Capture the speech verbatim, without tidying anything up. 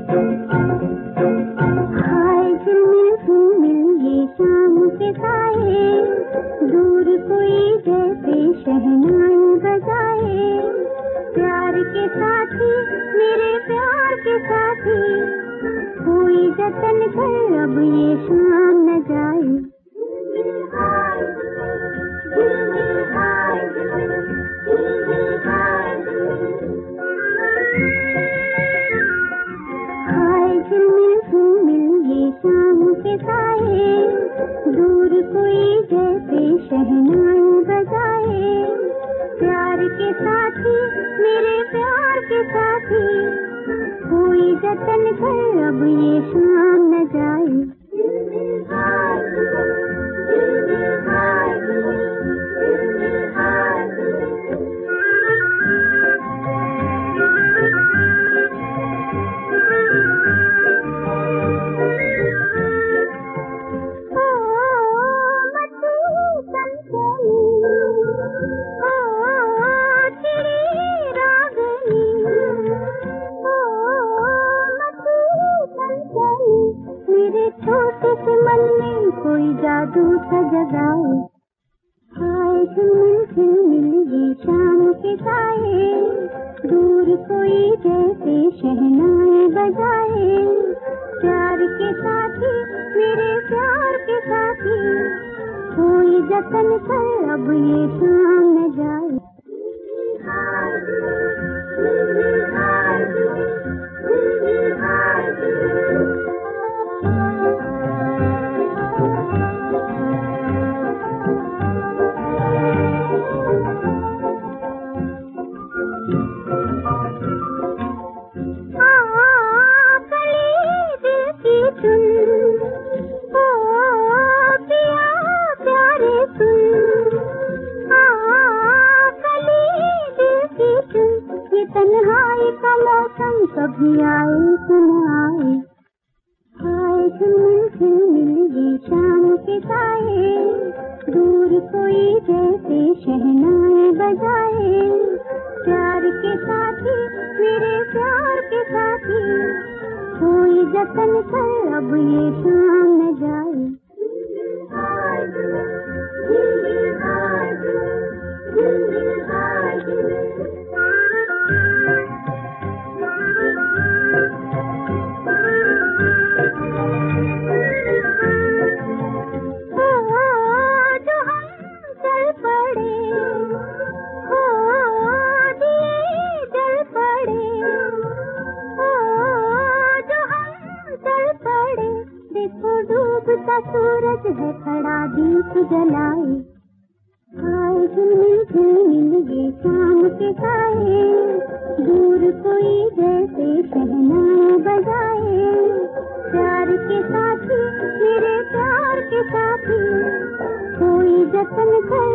हाय झिलमिल झिलमिल ये शाम के साए, दूर कोई जैसे शहनाई बजाए। प्यार के साथी मेरे प्यार के साथी, कोई जतन कर अब ये शाम न जाए। हाय झिलमिल झिलमिल ये शाम के साए, दूर कोई जैसे शहनाई बजाए। प्यार के साथी मेरे प्यार के साथी, कोई जतन कर अब ये शाम न जाए। मेरे छोटे से मन में कोई जादू सा जगाए। हाय झिलमिल झिलमिल ये शाम के साए, दूर कोई जैसे शहनाई बजाए। प्यार के साथी मेरे प्यार के साथी, कोई जतन कर अब ये शाम न जाए। तन्हाई का मौसम कभी आए सुनाए। हाय झिलमिल झिलमिल ये शाम के साए, दूर कोई जैसे शहनाई बजाए। प्यार के साथी मेरे प्यार के साथी, कोई जतन कर अब ये शाम न जाए। सूरज है खड़ा दीप जलाए। हाय झिलमिल झिलमिल ये शाम के साए, दूर कोई जैसे शहनाई बजाए। प्यार के साथी मेरे प्यार के साथी, कोई जतन कर